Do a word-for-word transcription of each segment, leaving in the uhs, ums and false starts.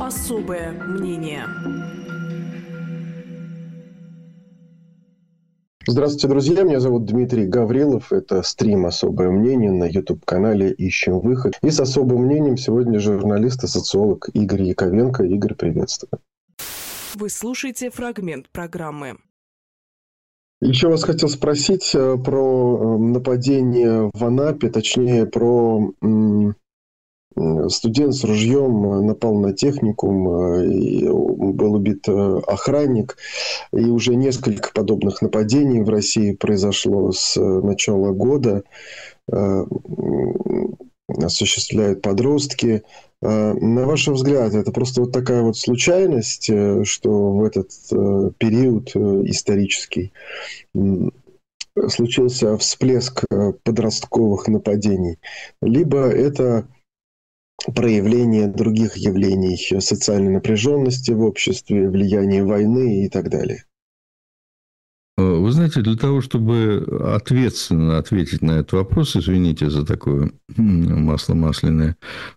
Особое мнение. Здравствуйте, друзья. Меня зовут Дмитрий Гаврилов. Это стрим «Особое мнение» на YouTube-канале «Ищем выход». И с особым мнением сегодня журналист и социолог Игорь Яковенко. Игорь, приветствую. Вы слушаете фрагмент программы. Еще вас хотел спросить про нападение в Анапе, точнее, про студент с ружьем напал на техникум, и был убит охранник. И уже несколько подобных нападений в России произошло с начала года. Осуществляют подростки. На ваш взгляд, это просто вот такая вот случайность, что в этот период исторический случился всплеск подростковых нападений? Либо это проявление других явлений социальной напряженности в обществе, влияния войны и так далее? Вы знаете, для того, чтобы ответственно ответить на этот вопрос, извините за такое масло масляное,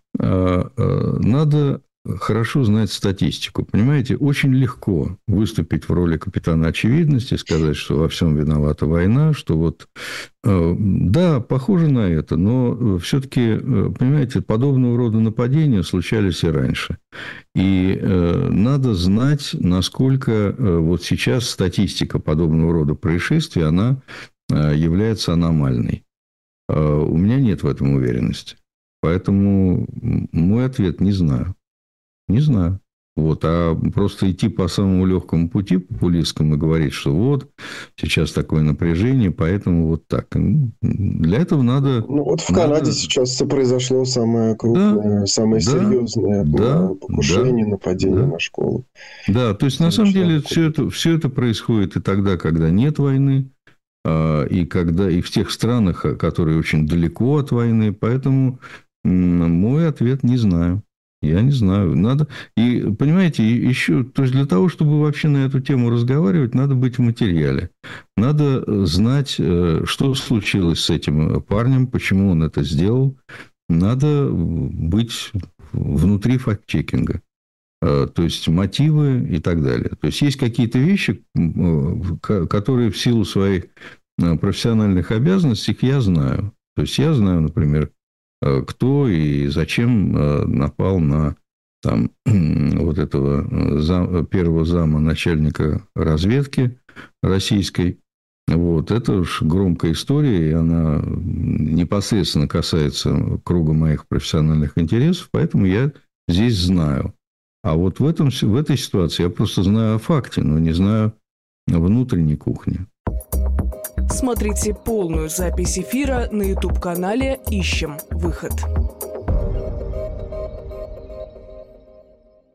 надо хорошо знать статистику. Понимаете, очень легко выступить в роли капитана очевидности, сказать, что во всем виновата война, что вот, да, похоже на это, но все-таки, понимаете, подобного рода нападения случались и раньше. И надо знать, насколько вот сейчас статистика подобного рода происшествий, она является аномальной. У меня нет в этом уверенности. Поэтому мой ответ – не знаю. Не знаю. Вот, а просто идти по самому легкому пути популистскому и говорить, что вот, сейчас такое напряжение, поэтому вот так. Для этого надо... Ну, вот в надо... Канаде сейчас произошло самое крупное, да, самое да, серьезное да, покушение, да, нападение да. на школу. Да, то есть, на самом деле, все это, все это происходит и тогда, когда нет войны, и, когда, и в тех странах, которые очень далеко от войны. Поэтому мой ответ – не знаю. Я не знаю. Надо... И, понимаете, еще... То есть, для того, чтобы вообще на эту тему разговаривать, надо быть в материале. Надо знать, что случилось с этим парнем, почему он это сделал. Надо быть внутри факт-чекинга. То есть, мотивы и так далее. То есть, есть какие-то вещи, которые в силу своих профессиональных обязанностей я знаю. То есть, я знаю, например, кто и зачем напал на там, вот этого зам, первого зама начальника разведки российской. Вот. Это уж громкая история, и она непосредственно касается круга моих профессиональных интересов, поэтому я здесь знаю. А вот в, этом, в этой ситуации я просто знаю о факте, но не знаю внутренней кухни. Смотрите полную запись эфира на YouTube-канале «Ищем выход».